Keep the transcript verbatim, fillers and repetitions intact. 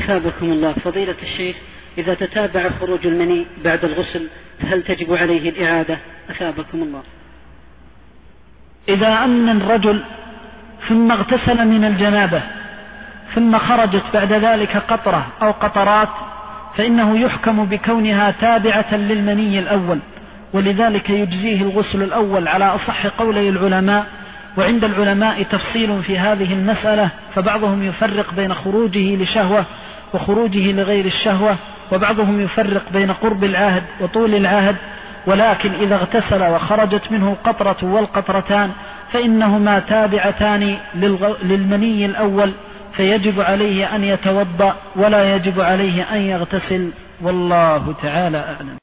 أثابكم الله. فضيلة الشيخ، إذا تتابع خروج المني بعد الغسل هل تجب عليه الإعادة؟ أثابكم الله. إذا أمن الرجل ثم اغتسل من الجنابة ثم خرجت بعد ذلك قطرة أو قطرات فإنه يحكم بكونها تابعة للمني الأول، ولذلك يجزيه الغسل الأول على أصح قولي العلماء. وعند العلماء تفصيل في هذه المسألة، فبعضهم يفرق بين خروجه لشهوة وخروجه لغير الشهوة، وبعضهم يفرق بين قرب العهد وطول العهد. ولكن إذا اغتسل وخرجت منه قطرة والقطرتان فإنهما تابعتان للمني الأول، فيجب عليه أن يتوضأ ولا يجب عليه أن يغتسل، والله تعالى أعلم.